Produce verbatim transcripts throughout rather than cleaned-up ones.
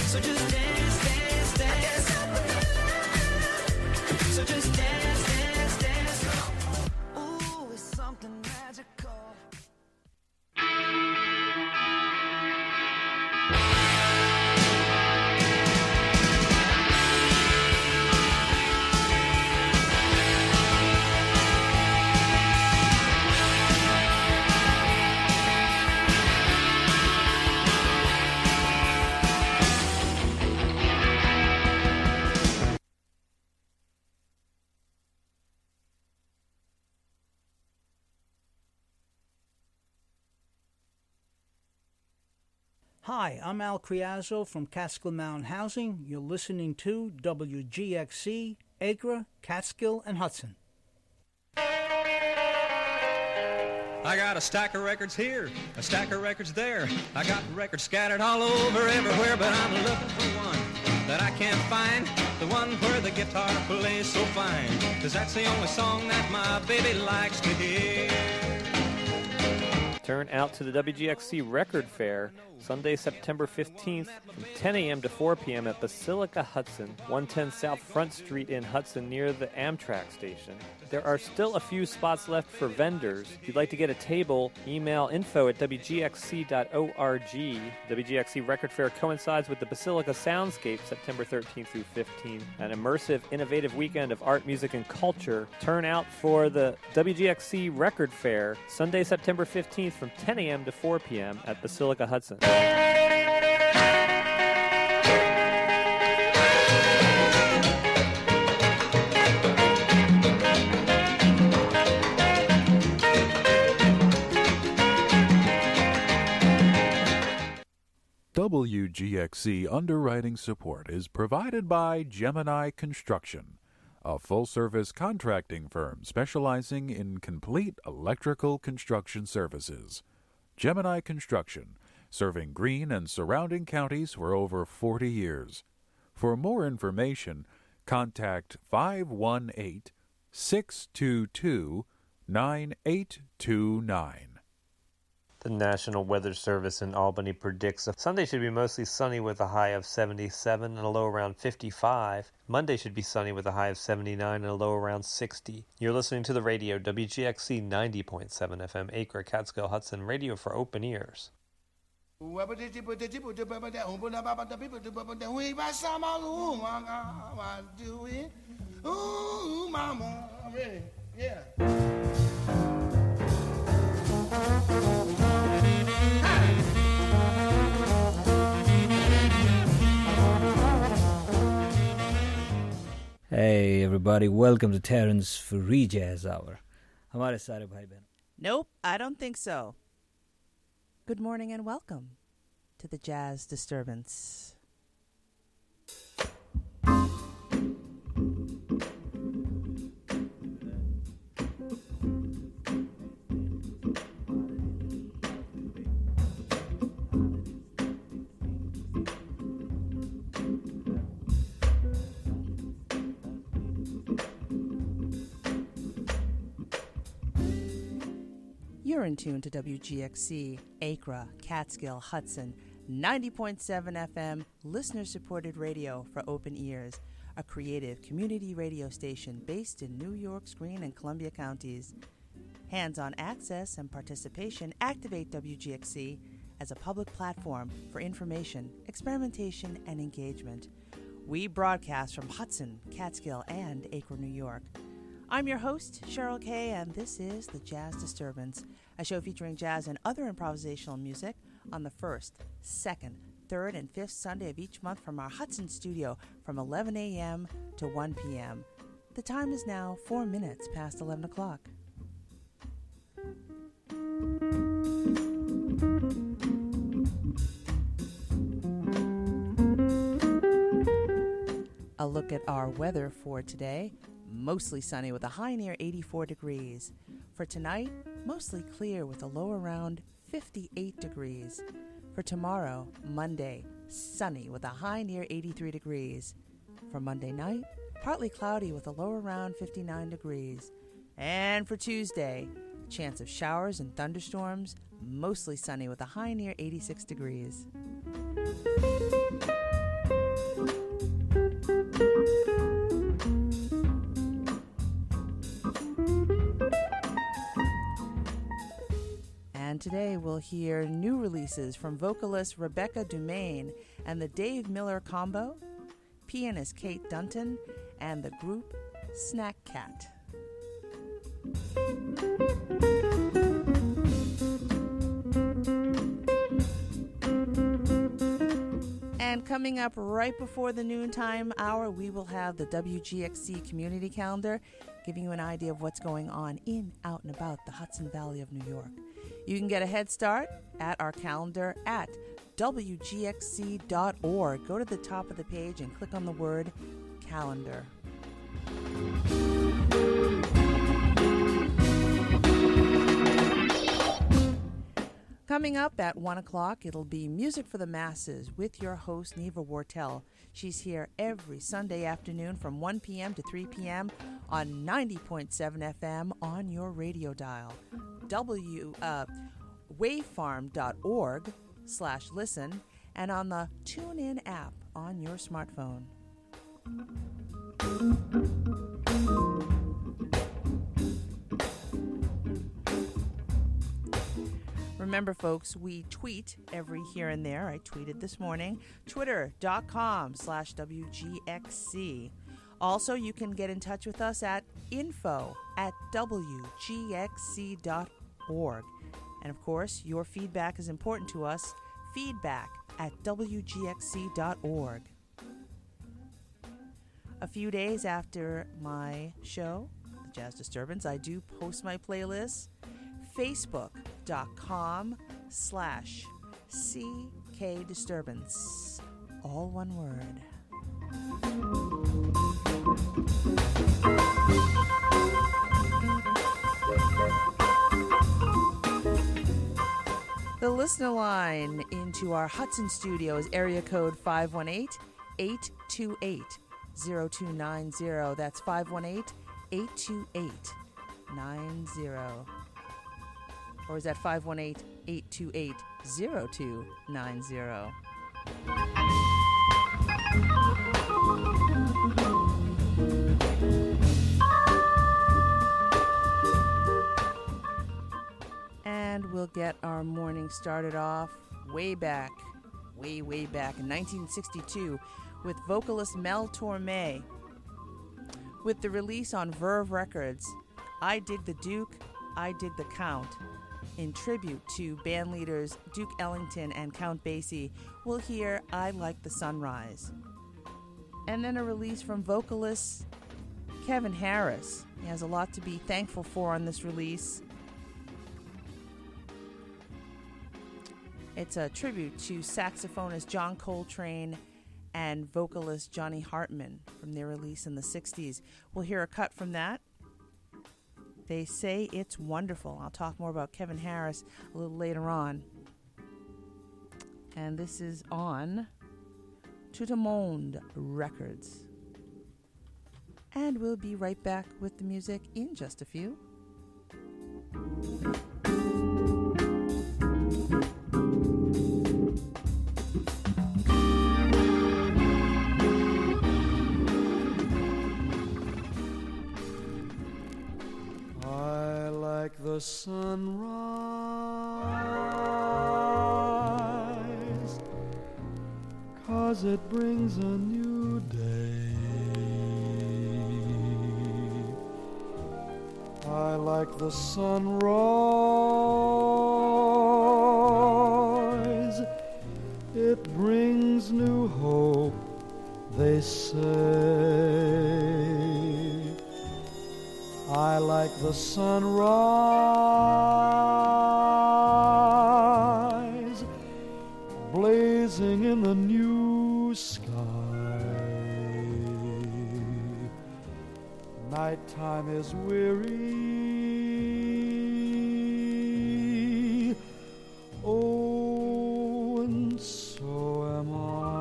So just dance, dance, dance. So just dance, dance, dance. Ooh, it's something magical. Hi, I'm Al Criazzo from Catskill Mountain Housing. You're listening to W G X C, Acre, Catskill, and Hudson. I got a stack of records here, a stack of records there. I got records scattered all over everywhere, but I'm looking for one that I can't find, the one where the guitar plays so fine, 'cause that's the only song that my baby likes to hear. Turn out to the W G X C Record Fair Sunday, September fifteenth from ten a.m. to four p.m. at Basilica Hudson, one ten South Front Street in Hudson near the Amtrak station. There are still a few spots left for vendors. If you'd like to get a table, email info at w g x c dot org. W G X C Record Fair coincides with the Basilica Soundscape September thirteenth through fifteenth, an immersive, innovative weekend of art, music, and culture. Turn out for the W G X C Record Fair Sunday, September fifteenth from ten a.m. to four p.m. at Basilica Hudson. W G X C underwriting support is provided by Gemini Construction, a full-service contracting firm specializing in complete electrical construction services. Gemini Construction, serving Greene and surrounding counties for over forty years. For more information, contact five one eight, six two two, nine eight two nine. The National Weather Service in Albany predicts Sunday should be mostly sunny with a high of seventy-seven and a low around fifty-five. Monday should be sunny with a high of seventy-nine and a low around sixty. You're listening to the radio, W G X C ninety point seven F M, Acre, Catskill, Hudson, radio for open ears. Ooh, mama, I'm ready. Yeah. Hey everybody, welcome to Terrence Free Jazz Hour. हमारे सारे भाई बहन. Nope, I don't think so. Good morning and welcome to the Jazz Disturbance. You're in tune to W G X C, Acre, Catskill, Hudson, ninety point seven F M, listener-supported radio for open ears, a creative community radio station based in New York's Greene and Columbia counties. Hands-on access and participation activate W G X C as a public platform for information, experimentation, and engagement. We broadcast from Hudson, Catskill, and Acre, New York. I'm your host, Cheryl Kay, and this is The Jazz Disturbance, a show featuring jazz and other improvisational music on the first, second, third, and fifth Sunday of each month from our Hudson studio from eleven a.m. to one p.m. The time is now four minutes past eleven o'clock. A look at our weather for today. Mostly sunny with a high near eighty-four degrees. For tonight, mostly clear with a low around fifty-eight degrees. For tomorrow, Monday, sunny with a high near eighty-three degrees. For Monday night, partly cloudy with a low around fifty-nine degrees. And for Tuesday, chance of showers and thunderstorms, mostly sunny with a high near eighty-six degrees. today, we'll hear new releases from vocalist Rebecca Dumaine and the Dave Miller Combo, pianist Kate Dunton, and the group Snack Cat. And coming up right before the noontime hour, we will have the W G X C community calendar, giving you an idea of what's going on in, out, and about the Hudson Valley of New York. You can get a head start at our calendar at W G X C dot org. Go to the top of the page and click on the word calendar. Coming up at one o'clock, it'll be Music for the Masses with your host, Neva Wortel. She's here every Sunday afternoon from one p.m. to three p.m. on ninety point seven F M on your radio dial. W, uh, wavefarm.org slash listen and on the TuneIn app on your smartphone. Remember, folks, we tweet every here and there. I tweeted this morning, twitter.com slash WGXC. Also, you can get in touch with us at info at WGXC dot org. And, of course, your feedback is important to us. Feedback at W G X C dot org. A few days after my show, The Jazz Disturbance, I do post my playlist. Facebook.com slash CK Disturbance. All one word. The listener line into our Hudson studio is area code five one eight, eight two eight, zero two nine zero. That's five one eight, eight two eight, nine zero. Or is that five one eight, eight two eight, zero two nine zero? And we'll get our morning started off way back, way, way back in nineteen sixty-two with vocalist Mel Torme with the release on Verve Records, I Dig the Duke, I Dig the Count. In tribute to band leaders Duke Ellington and Count Basie, we'll hear I Like the Sunrise. And then a release from vocalist Kevin Harris. He has a lot to be thankful for on this release. It's a tribute to saxophonist John Coltrane and vocalist Johnny Hartman from their release in the sixties. We'll hear a cut from that. They say it's wonderful. I'll talk more about Kevin Harris a little later on. And this is on Tout le Monde Records. And we'll be right back with the music in just a few. The sunrise, 'cause it brings a new day. I like the sunrise, it brings new hope, they say. I like the sunrise, blazing in the new sky. Nighttime is weary, oh, and so am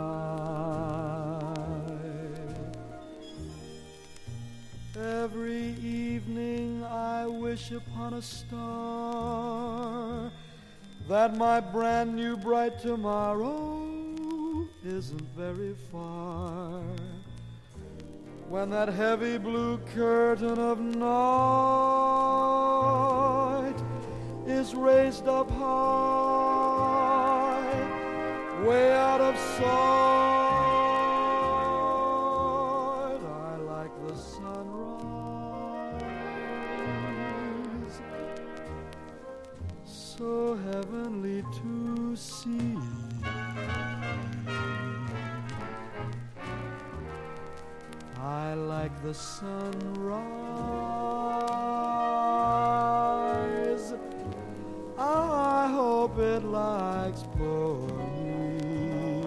I. Every evening I wish upon a star that my brand new bright tomorrow isn't very far. When that heavy blue curtain of night is raised up high, way out of sight. I like the sunrise, so heavenly to see. I like the sunrise, I hope it likes poor me.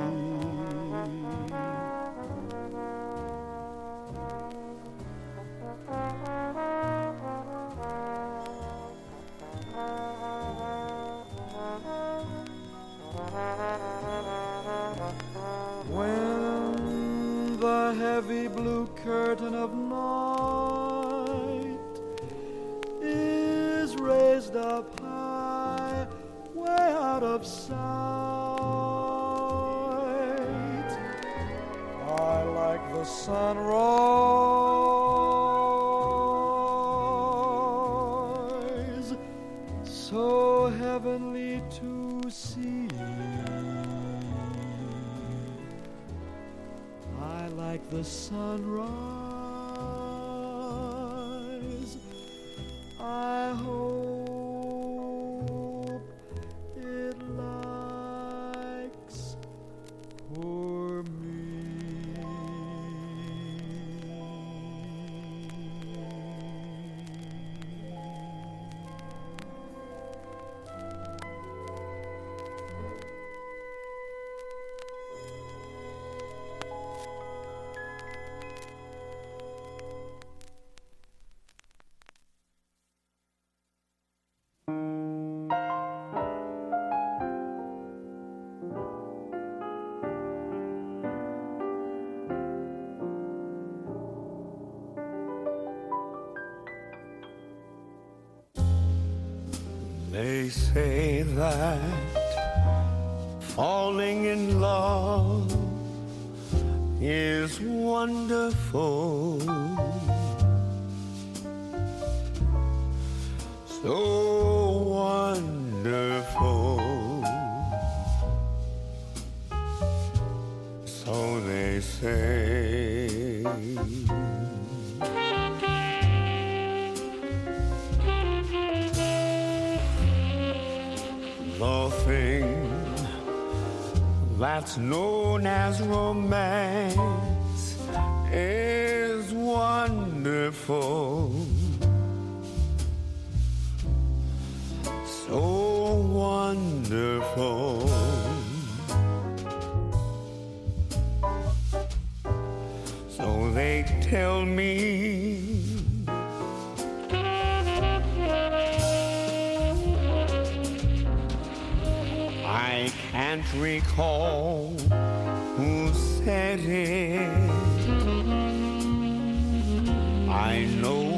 When the heavy blue curtain of night is raised up high, way out of sight, I like the sunrise, so heavenly to see. I like the sunrise, I hope it likes for me. They say that falling in love is wonderful, so wonderful. So they say. The thing that's known as romance is wonderful, so wonderful. So they tell me I can't recall who said it. I know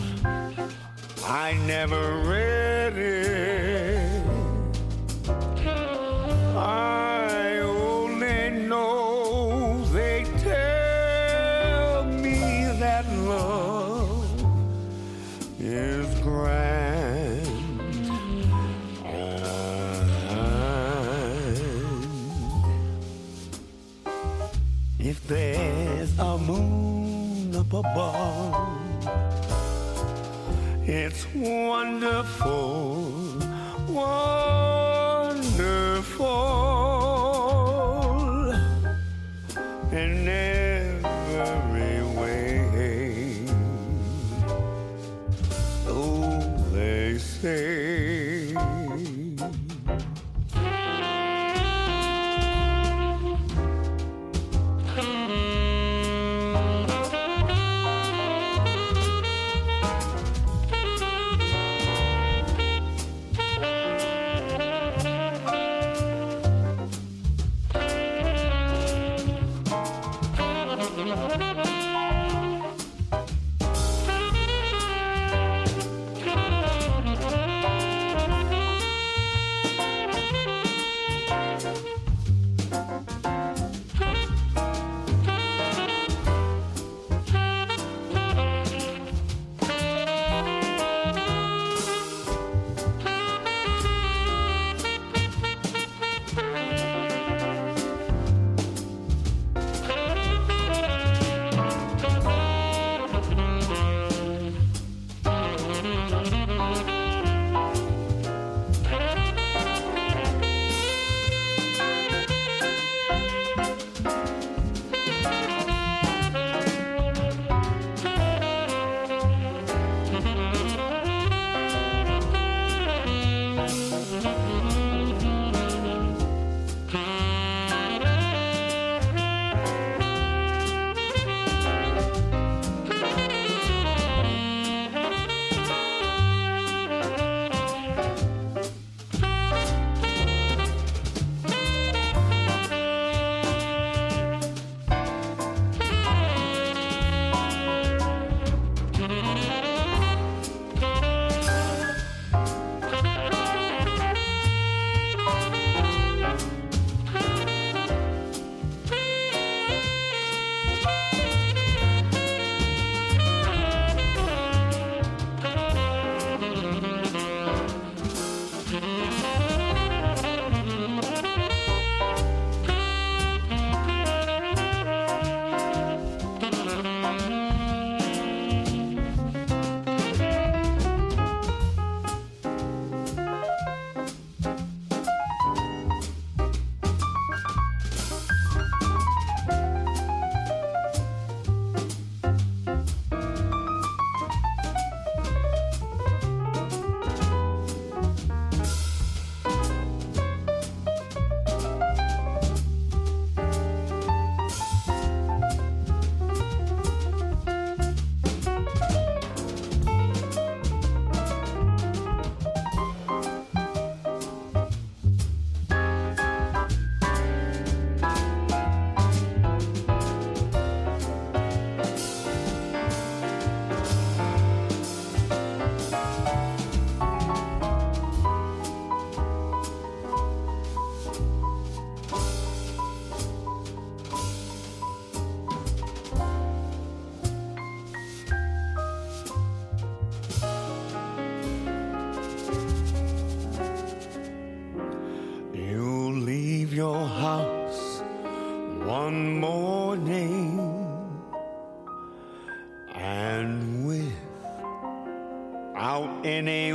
I never read it. I only know they tell me that love is grand. If there's a moon up above, it's wonderful, wonderful in every way. So they say. one morning, and without any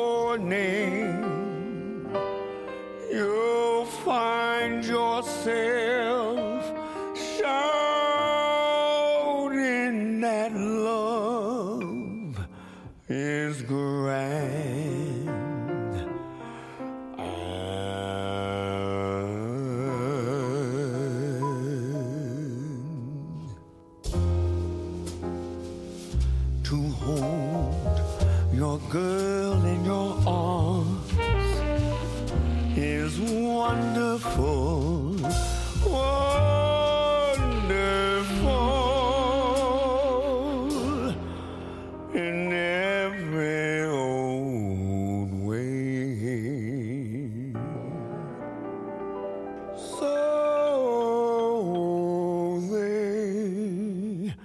warning, you'll find yourself shouting that love is grand. And to hold your girl in your arms is wonderful, wonderful in every old way. So they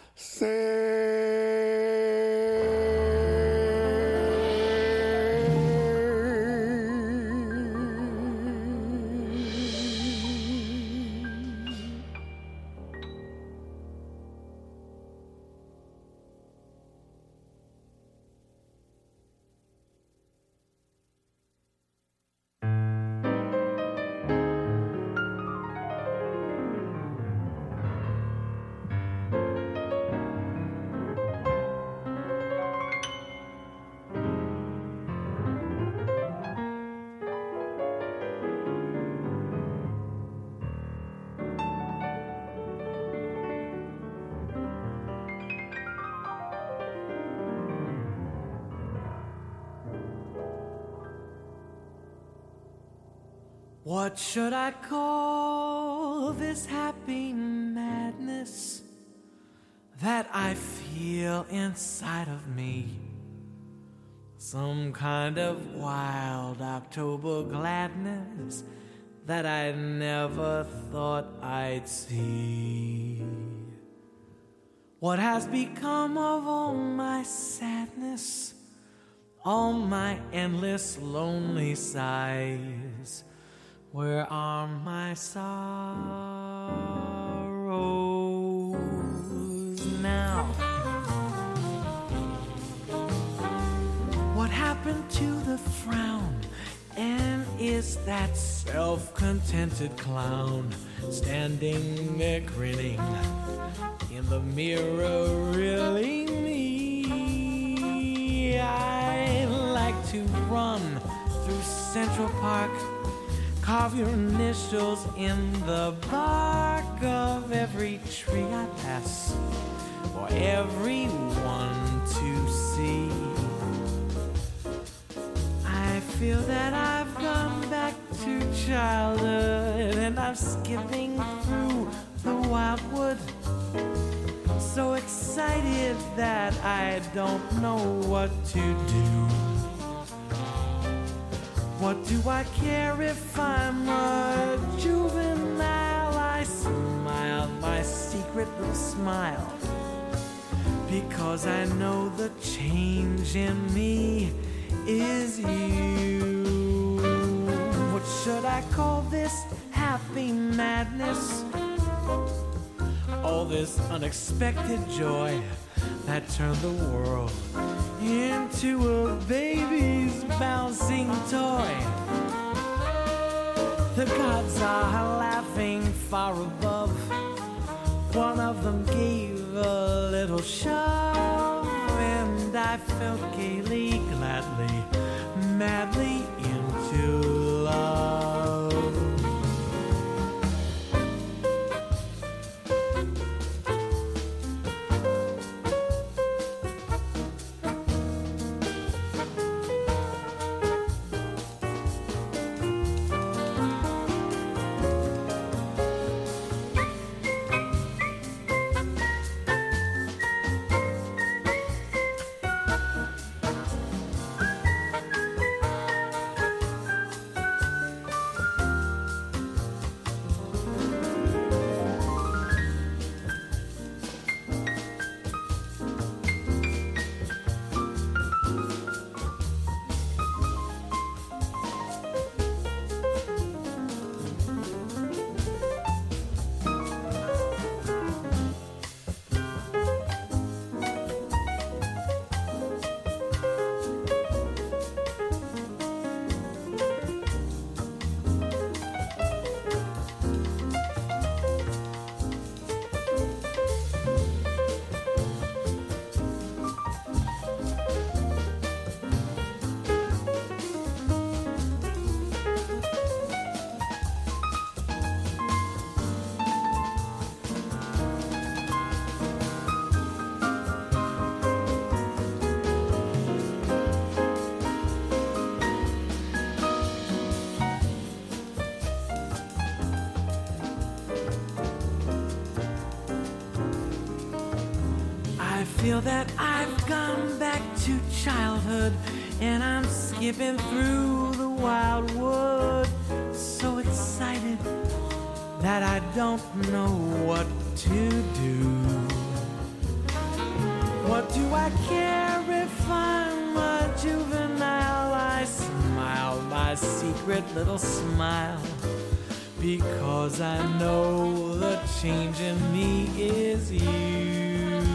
What should I call this happy madness that I feel inside of me? Some kind of wild October gladness that I never thought I'd see. What has become of all my sadness, all my endless lonely sighs? Where are my sorrows now? What happened to the frown? And is that self-contented clown standing there grinning in the mirror really me? I like to run through Central Park, carve your initials in the bark of every tree I pass, for everyone to see. I feel that I've gone back to childhood, and I'm skipping through the wildwood, so excited that I don't know what to do. What do I care if I'm a juvenile? I smile my secret little smile, because I know the change in me is you. What should I call this happy madness? All this unexpected joy that turned the world into a baby's bouncing toy. The gods are laughing far above. One of them gave a little shove, and I felt gaily, gladly, madly into love. feel that I've gone back to childhood, and I'm skipping through the wildwood, so excited that I don't know what to do. What do I care if I'm a juvenile? I smile my secret little smile, because I know the change in me is you.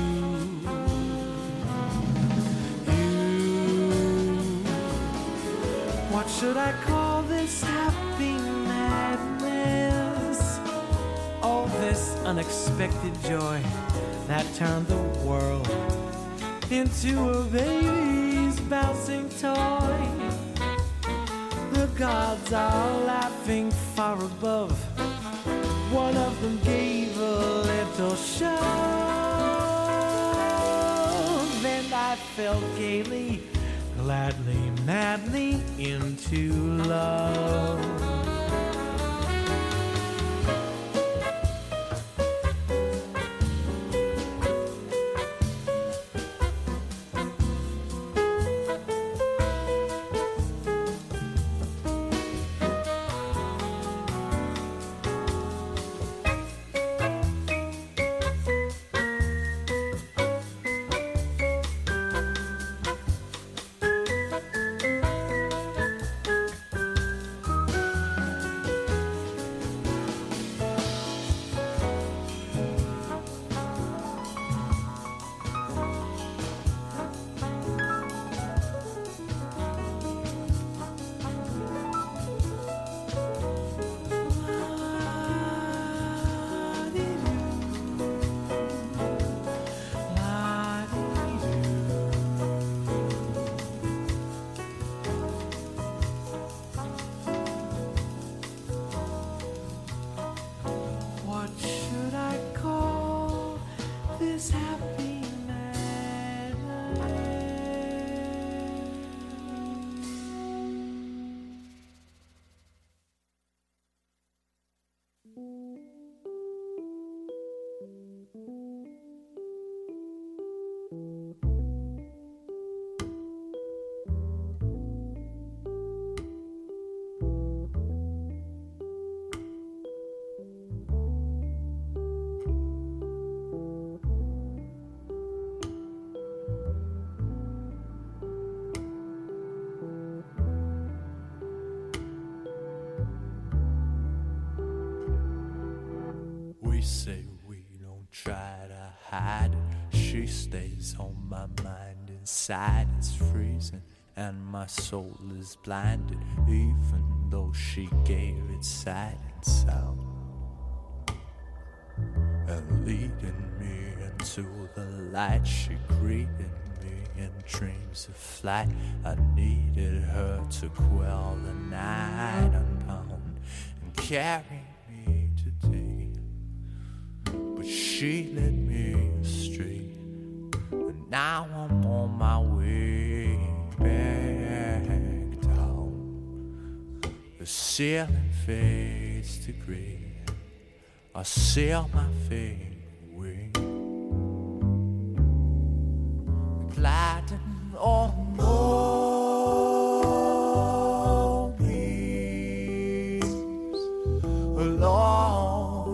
What should I call this happy madness? All this unexpected joy that turned the world into a baby's bouncing toy. The gods are laughing far above. One of them gave a little shove, and I fell gaily, gladly, madly into love. Say we don't try to hide it. She stays on my mind inside. It's freezing and my soul is blinded, even though she gave it sight and sound, and leading me into the light. She greeted me in dreams of flight. I needed her to quell the night, unbound and carry me today. But she led me astray, and now I'm on my way back down. The ceiling fades to gray. I sail my fate away, gliding on moonbeams along.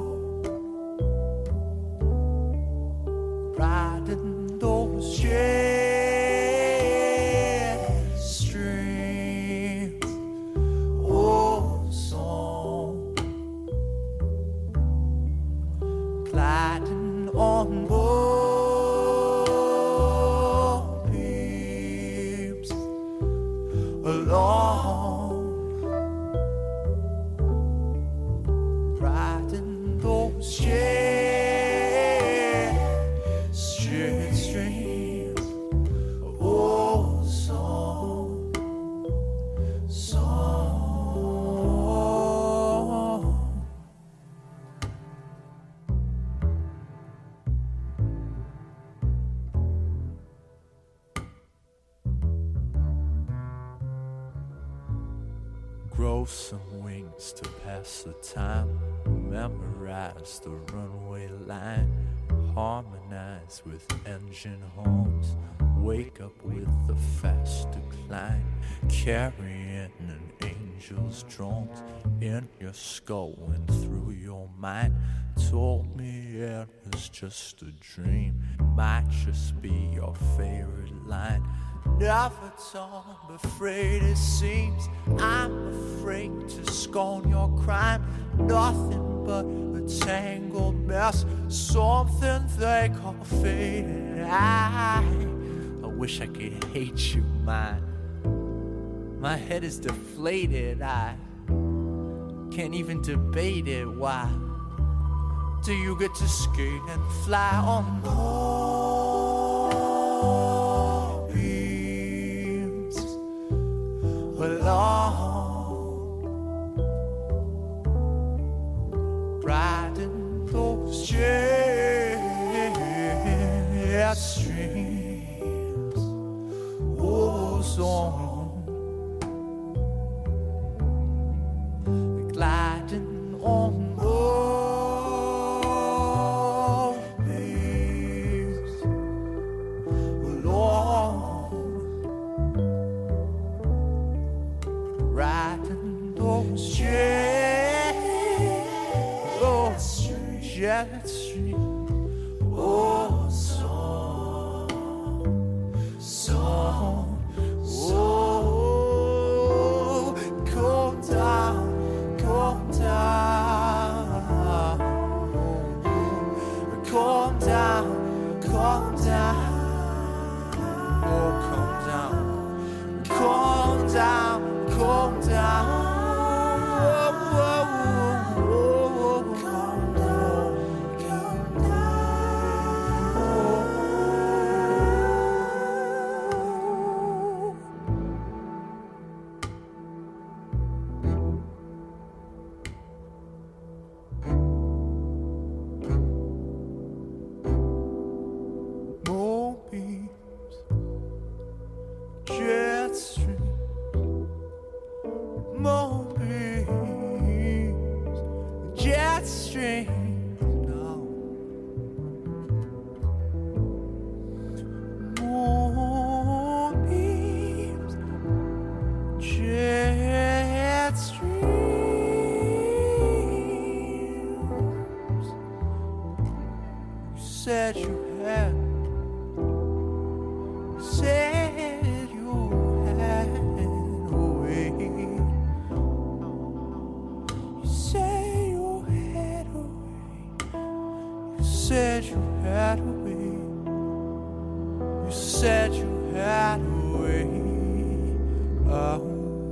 Riding those jet streams, oh song, gliding on moonbeams along, riding those jet grow some wings to pass the time, memorize the runway line, harmonize with engine horns, wake up with the fast decline, carrying an angel's drones in your skull and through your mind. Told me it was just a dream, might just be your favorite line. Never torn, afraid it seems. I'm afraid to scorn your crime. Nothing but a tangled mess, something they call faded. I, I wish I could hate you, mine. My head is deflated. I can't even debate it. Why do you get to skate and fly on moonbeams alone, riding those jet streams, ozone, gliding on moonbeams alone, riding those jet, those jet streams, oh, song, song, oh, come down, come down, come down, come down, oh, come down, come down, come down, oh, oh, oh, oh, come down, come moonbeams, jet streams, moonbeams, jet streams, no. Moonbeams, jet streams. You said you had, said you had a way. You said you had a way. You said you had a way. You said you had a way out.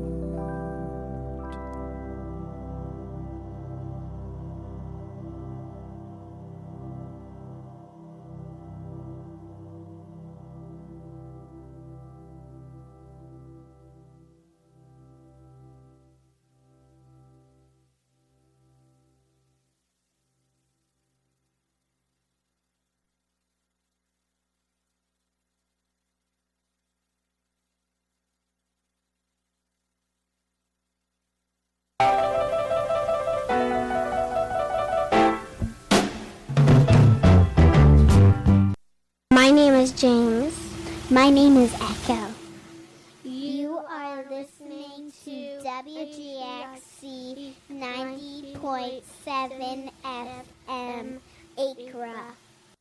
My name is James. My name is Echo. You are listening to W G X C ninety point seven F M Acra.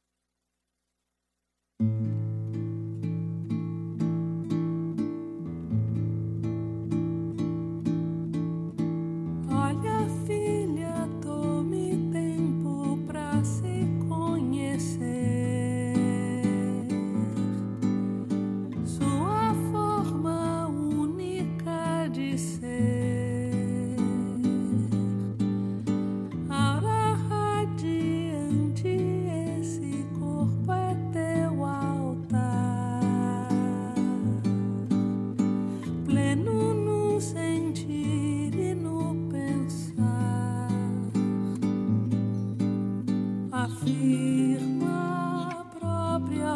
Olha, filha, tome tempo pra se conhecer. Sua forma única de ser, aura radiante, esse corpo é teu altar, pleno no sentir e no pensar, afirma a própria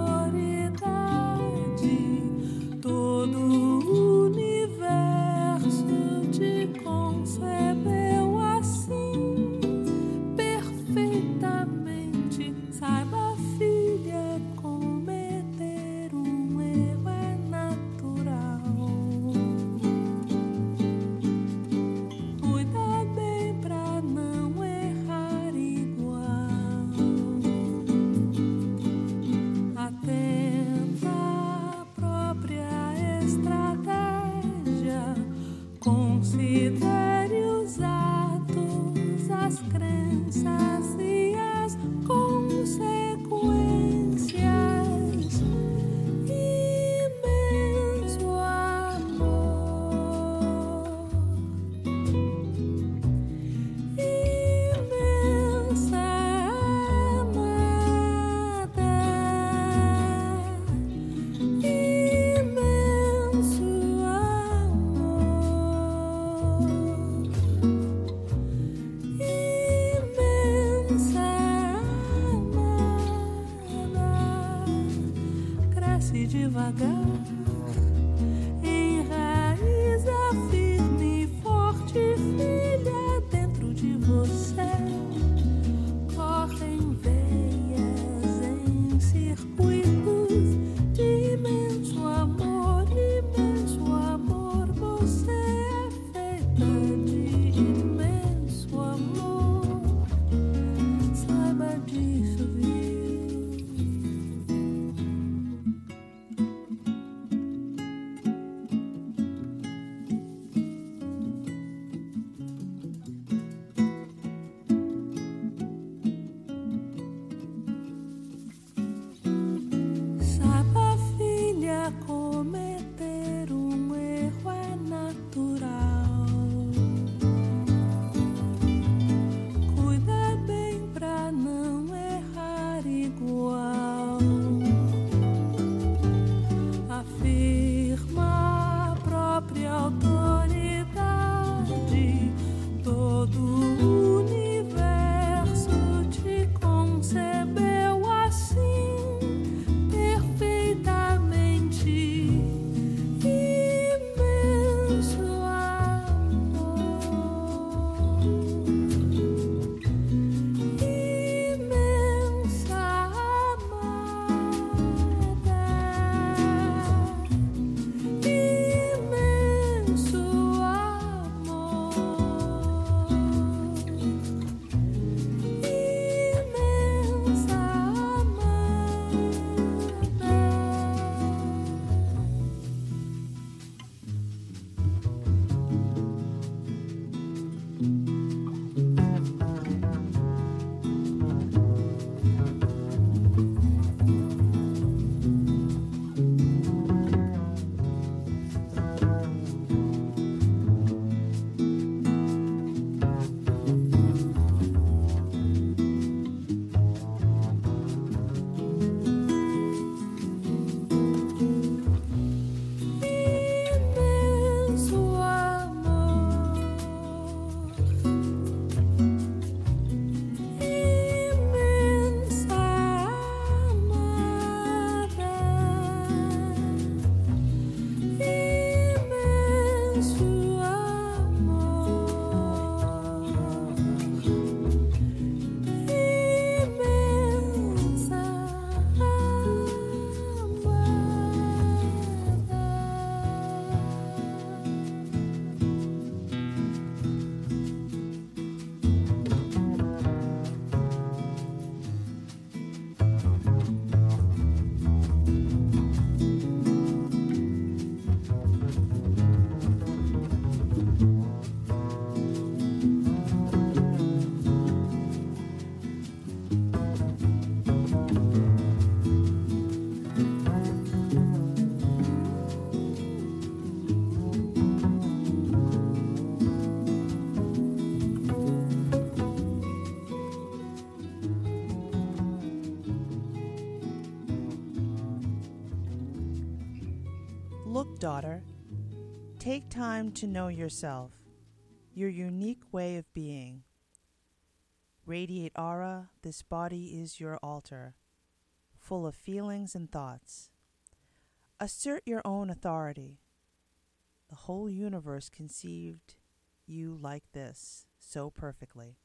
autoridade, todo o universo te concebeu assim, perfeitamente, sabe? devagar. Enraiza firme e forte, filha, dentro de você. Correm veias em circuitos de imenso amor, imenso amor. Você é feita de imenso amor. Saiba disso, viu? Saiba, filha, cometer um erro é natural. Cuida bem pra não errar igual. Afirma a própria autoridade. Todo o universo te concebeu assim, perfeitamente. Imenso amor, imensa amada, imenso amor, imensa imenso amor, imensa amada, imenso amor, imensa Look, daughter, take time to know yourself, your unique way of being. Radiate aura, this body is your altar, full of feelings and thoughts. Assert your own authority. The whole universe conceived you like this, so perfectly.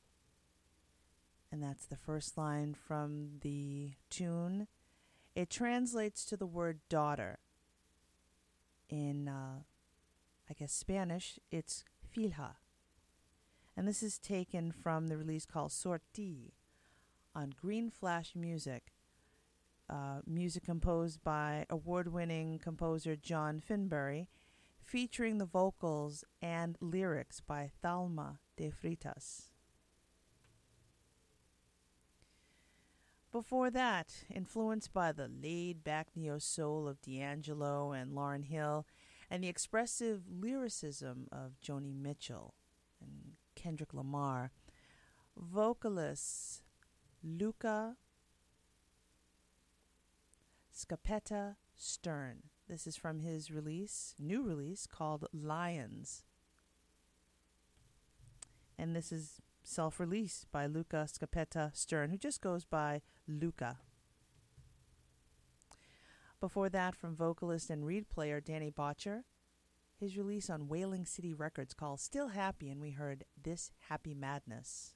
And that's the first line from the tune. It translates to the word daughter. In, uh, I guess, Spanish, it's filha. And this is taken from the release called Sortie on Green Flash Music. Uh, music composed by award-winning composer John Finbury, featuring the vocals and lyrics by Thalma de Freitas. Before that, influenced by the laid-back neo-soul of D'Angelo and Lauryn Hill and the expressive lyricism of Joni Mitchell and Kendrick Lamar, vocalists Luca Scappetta Stern. This is from his release, new release, called Lions. And this is self-released by Luca Scappetta Stern, who just goes by Luca. Before that, from vocalist and reed player Danny Botcher, his release on Wailing City Records called Still Happy, and we heard This Happy Madness.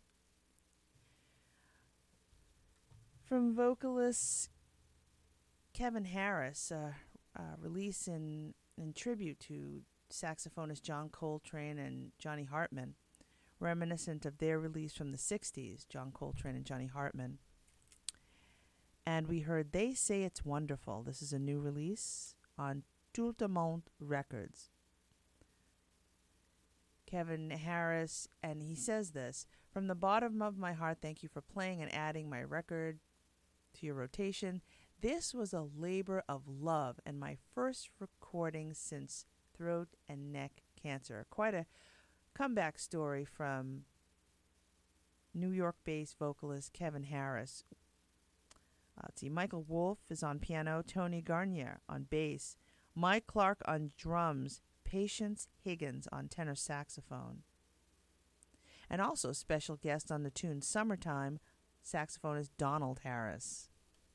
From vocalist Kevin Harris, uh, uh, release in, in tribute to saxophonist John Coltrane and Johnny Hartman, reminiscent of their release from the sixties, John Coltrane and Johnny Hartman. And we heard They Say It's Wonderful. This is a new release on Tout le Monde Records. Kevin Harris, and he says this, from the bottom of my heart, thank you for playing and adding my record to your rotation. This was a labor of love and my first recording since throat and neck cancer. Quite a comeback story from New York-based vocalist Kevin Harris. Uh, let's see, Michael Wolff is on piano, Tony Garnier on bass, Mike Clark on drums, Patience Higgins on tenor saxophone. And also special guest on the tune Summertime, saxophonist Donald Harris.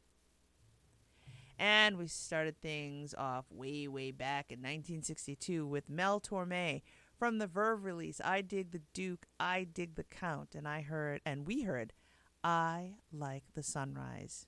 And we started things off way, way back in nineteen sixty-two with Mel Torme from the Verve release, I Dig the Duke, I Dig the Count, and I heard, and we heard, I Like the Sunrise.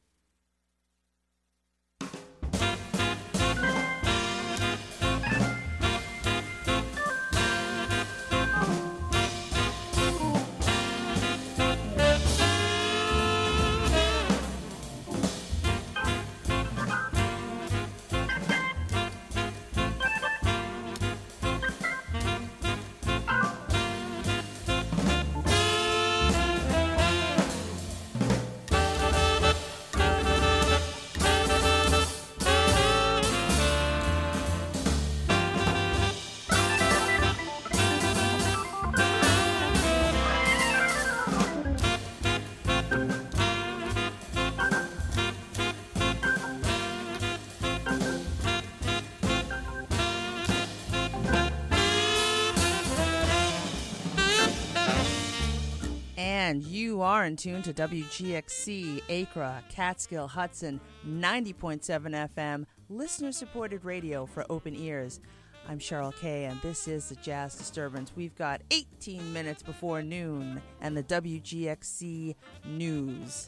And you are in tune to W G X C, Acra, Catskill, Hudson, ninety point seven F M, listener-supported radio for open ears. I'm Cheryl Kay, and this is the Jazz Disturbance. We've got eighteen minutes before noon and the W G X C News.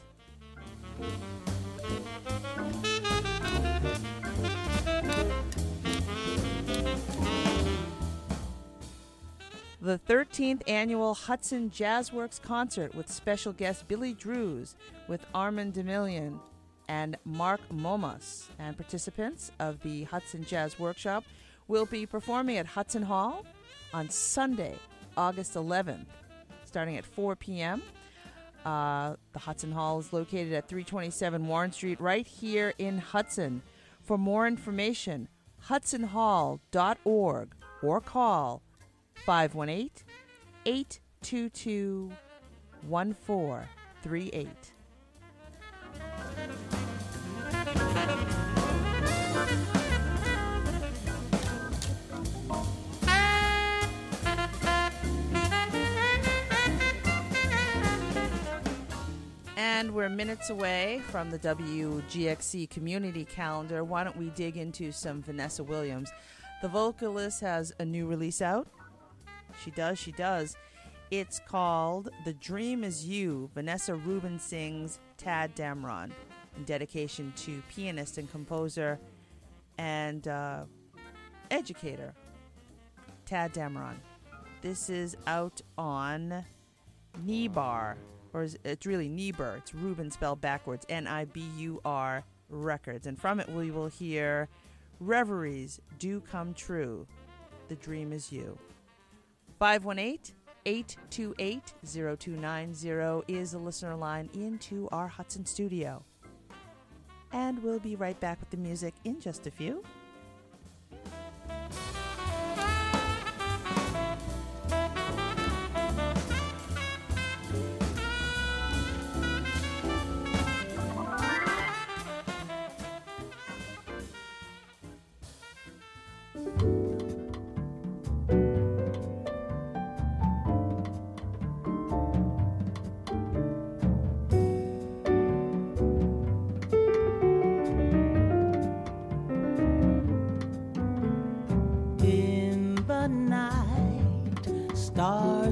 The thirteenth Annual Hudson Jazzworks Concert with special guest Billy Drews with Armand DeMillion and Mark Momas. And participants of the Hudson Jazz Workshop will be performing at Hudson Hall on Sunday, August eleventh, starting at four p.m. Uh, the Hudson Hall is located at three twenty-seven Warren Street, right here in Hudson. For more information, hudson hall dot org or call five one eight, eight two two, one four three eight. And we're minutes away from the W G X C community calendar. Why don't we dig into some Vanessa Williams? The vocalist has a new release out. She does, she does. It's called The Dream Is You. Vanessa Rubin sings Tad Damron in dedication to pianist and composer and uh, educator Tad Damron. This is out on Nibar, or is, it's really Nibur. It's Rubin spelled backwards, N I B U R Records. And from it we will hear Reveries Do Come True. The Dream Is You. five one eight, eight two eight, zero two nine zero is the listener line into our Hudson studio. And we'll be right back with the music in just a few.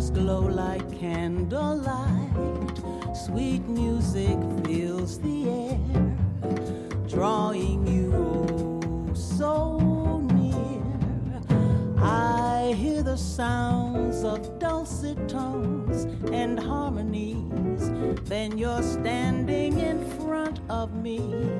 Stars glow like candlelight. Sweet music fills the air, drawing you oh so near. I hear the sounds of dulcet tones and harmonies. Then you're standing in front of me.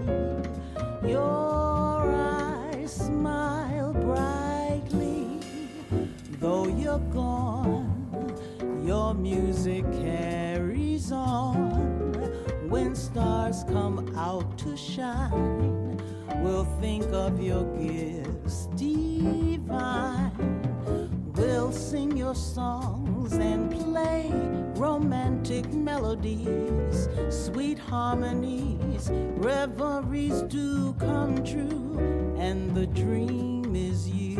Your eyes smile brightly. Though you're gone, your music carries on. When stars come out to shine, we'll think of your gifts divine. We'll sing your songs and play romantic melodies, sweet harmonies. Reveries do come true, and the dream is you.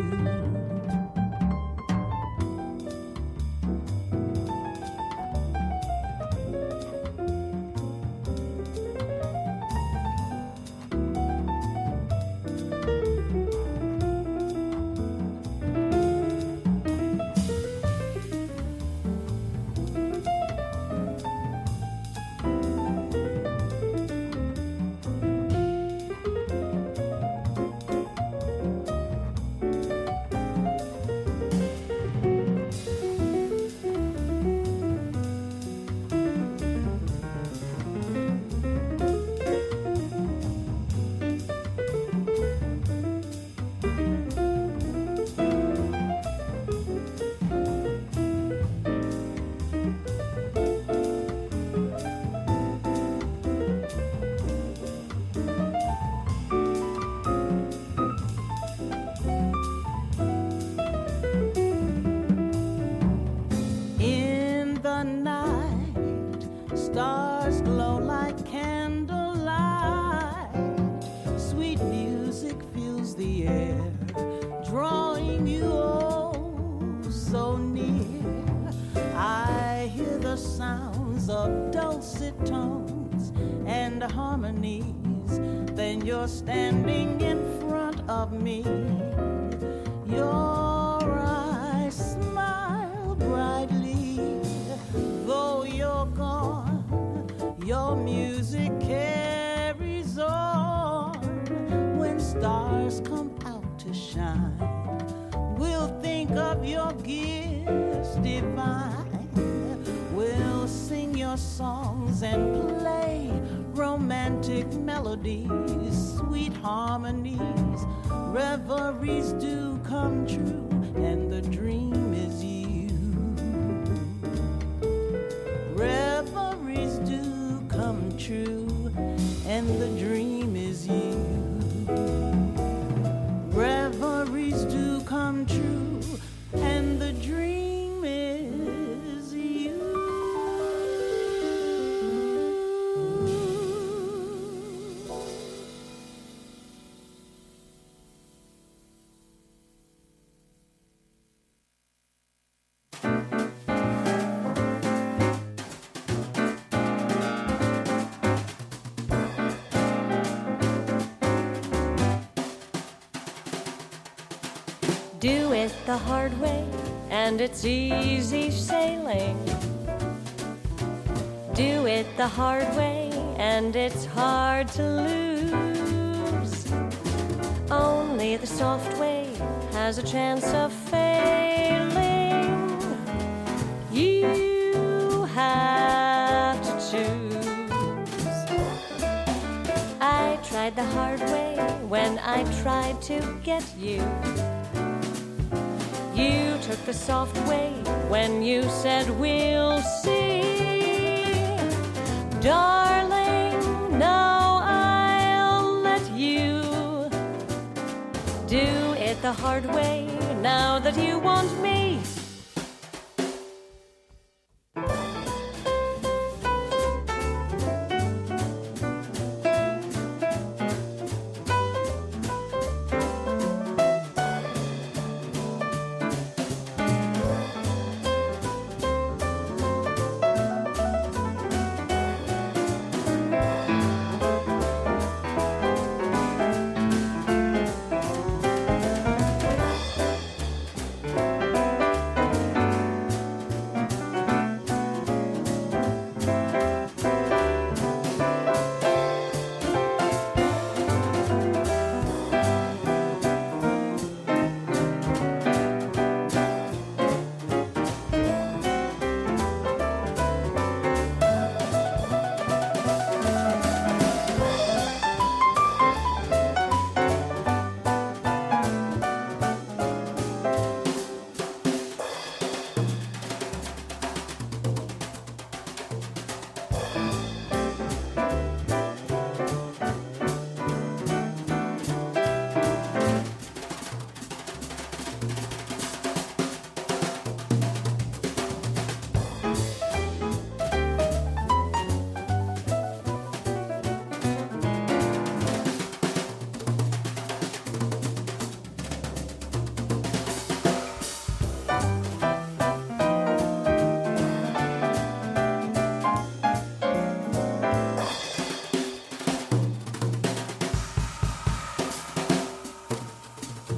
Standing in front of me, your eyes smile brightly. Though you're gone, your music carries on. When stars come out to shine, we'll think of your gifts divine. We'll sing your songs and play romantic melodies, sweet harmonies. Reveries do come true, and the dream is you. Reveries do come true, and the dream is you. Reveries do come true, and the dream is you. Do it the hard way, and it's easy sailing. Do it the hard way, and it's hard to lose. Only the soft way has a chance of failing. You have to choose. I tried the hard way when I tried to get you. You took the soft way when you said we'll see. Darling, now I'll let you do it the hard way now that you want me.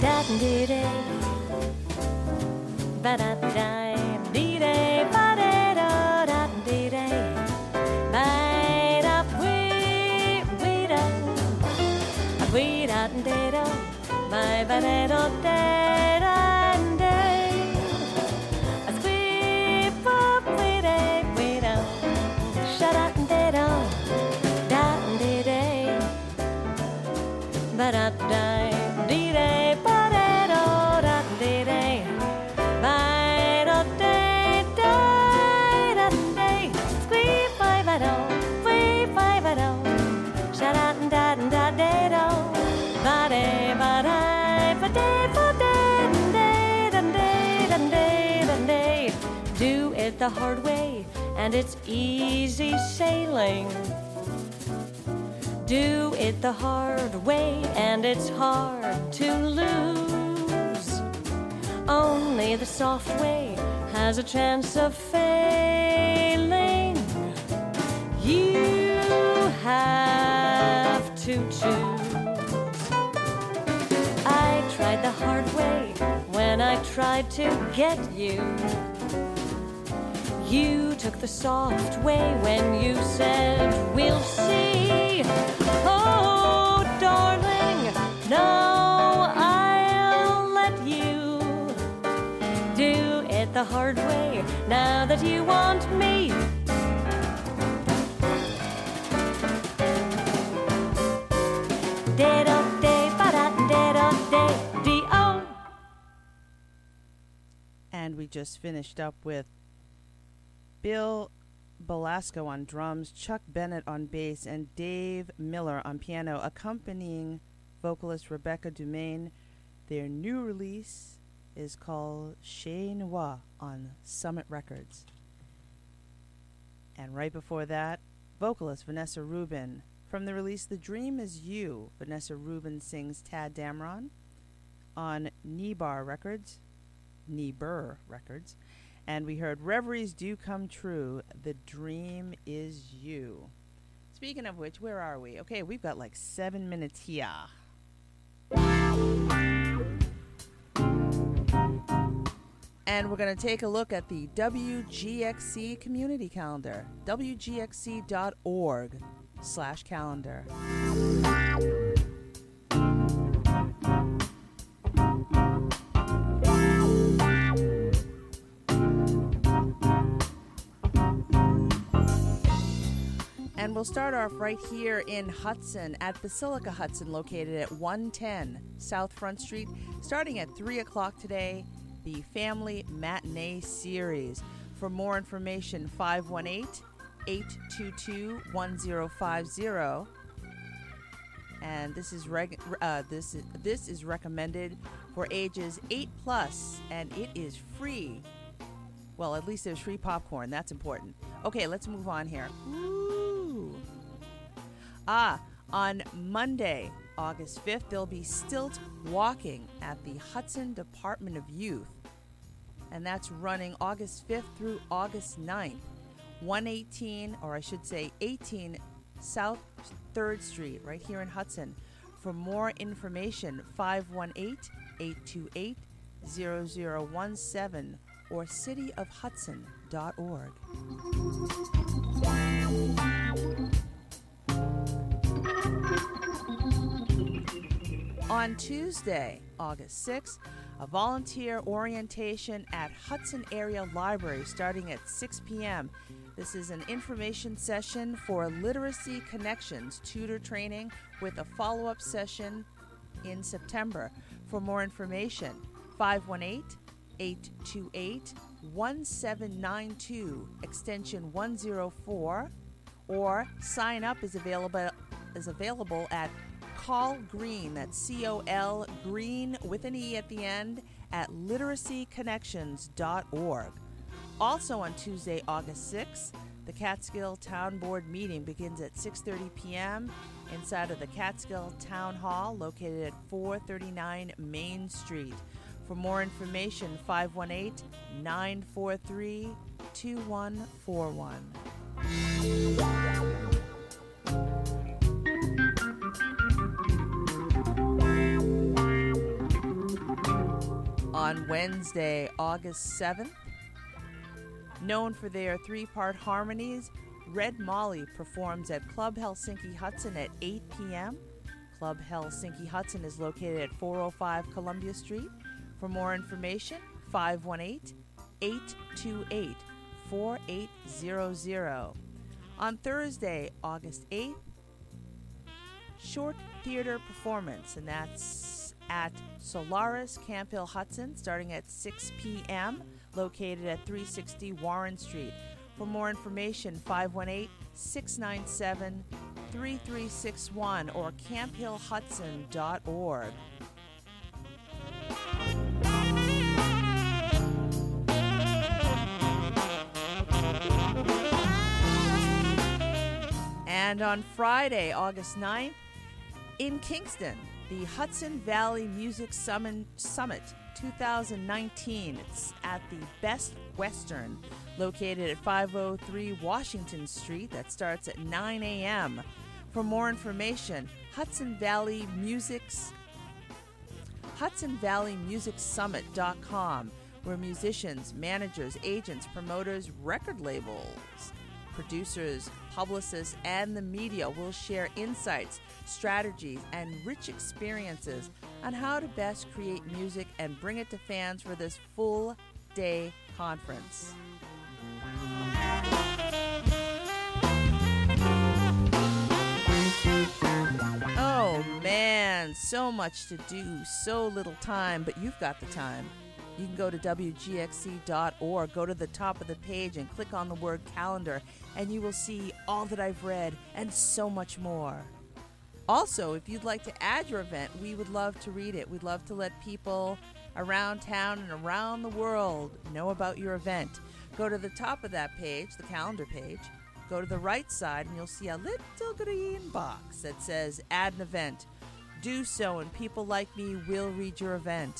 da dee day, ba da da dee day, ba da da da dee day, ba da wee wee da, wee da dee da, ba ba da da da da day, a squeep up wee day wee da, sha da dee da, da dee day, ba da da. Do it the hard way, and it's easy sailing. Do it the hard way, and it's hard to lose. Only the soft way has a chance of failing. You have to choose. I tried the hard way when I tried to get you. You took the soft way when you said, we'll see. Oh, darling, no, I'll let you do it the hard way now that you want me. And we just finished up with Bill Belasco on drums, Chuck Bennett on bass, and Dave Miller on piano, accompanying vocalist Rebecca Dumaine. Their new release is called Chez Noir on Summit Records. And right before that, vocalist Vanessa Rubin. From the release The Dream Is You, Vanessa Rubin sings Tad Dameron on Nebar Records, Neber Records. And we heard Reveries Do Come True, The Dream Is You. Speaking of which, where are we? Okay, we've got like seven minutes here. And we're going to take a look at the W G X C community calendar, W G X C dot org slash calendar. And we'll start off right here in Hudson at Basilica Hudson, located at one ten South Front Street, starting at three o'clock today, the Family Matinee Series. For more information, five one eight, eight two two, one zero five zero. And this is reg- uh, this is, this is recommended for ages eight plus, and it is free. Well, at least there's free popcorn. That's important. Okay, let's move on here. Ooh. Ah, on Monday, August fifth, there'll be stilt walking at the Hudson Department of Youth. And that's running August fifth through August ninth. one eighteen, or I should say eighteen South third Street, right here in Hudson. For more information, five one eight, eight two eight, zero zero one seven or city of hudson dot org. On Tuesday, August sixth, a volunteer orientation at Hudson Area Library starting at six p.m. This is an information session for Literacy Connections tutor training with a follow-up session in September. For more information, five one eight, eight two eight, one seven nine two, extension one oh four, or sign up is available is available at Call Green, that's C O L Green with an E at the end, at literacy connections dot org. Also on Tuesday, August sixth, the Catskill Town Board meeting begins at six thirty p.m. inside of the Catskill Town Hall, located at four thirty-nine Main Street. For more information, five one eight, nine four three, two one four one. On Wednesday, August seventh, known for their three-part harmonies, Red Molly performs at Club Helsinki Hudson at eight p.m. Club Helsinki Hudson is located at four oh five Columbia Street. For more information, five one eight, eight two eight, four eight zero zero. On Thursday, August eighth, short theater performance, and that's at Solaris Camp Hill Hudson, starting at six p.m., located at three sixty Warren Street. For more information, five one eight, six nine seven, three three six one or camp hill hudson dot org. And on Friday, August ninth, in Kingston, the Hudson Valley Music Summon, Summit twenty nineteen. It's at the Best Western, located at five oh three Washington Street. That starts at nine a.m. For more information, Hudson Valley Music's Hudson Valley Music Summit dot com, where musicians, managers, agents, promoters, record labels, producers, publicists, and the media will share insights, strategies, and rich experiences on how to best create music and bring it to fans for this full-day conference. Oh man, so much to do, so little time, but you've got the time. You can go to W G X C dot org, go to the top of the page and click on the word calendar, and you will see all that I've read and so much more. Also, if you'd like to add your event, we would love to read it. We'd love to let people around town and around the world know about your event. Go to the top of that page, the calendar page, go to the right side, and you'll see a little green box that says add an event. Do so, and people like me will read your event.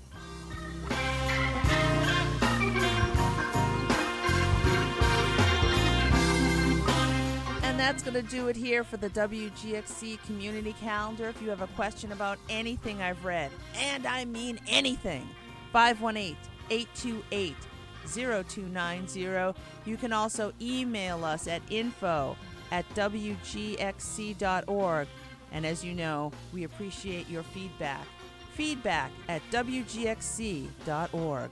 And that's going to do it here for the W G X C Community Calendar. If you have a question about anything I've read, and I mean anything, five one eight, eight two eight, zero two nine zero. You can also email us at info at W G X C dot org. And as you know, we appreciate your feedback. Feedback at W G X C dot org.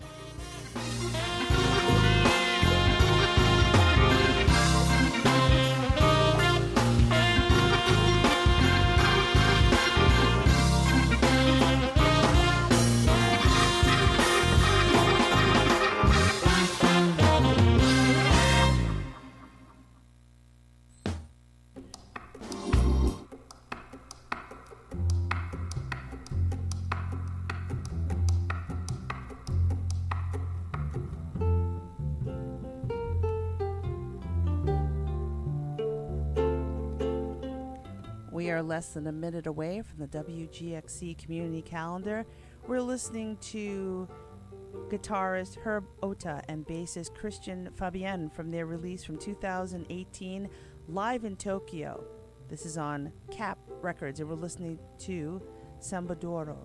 We are less than a minute away from the W G X C Community Calendar. We're listening to guitarist Herb Ota and bassist Christian Fabienne from their release from two thousand eighteen, Live in Tokyo. This is on Cap Records, and we're listening to Samba d'Oro.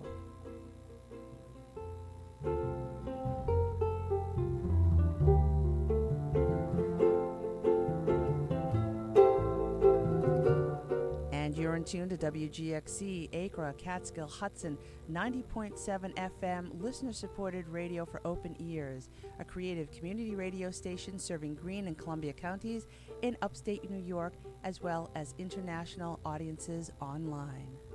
You're in tune to W G X C, Acra, Catskill, Hudson, ninety point seven F M, listener-supported radio for open ears, a creative community radio station serving Greene and Columbia counties in upstate New York, as well as international audiences online.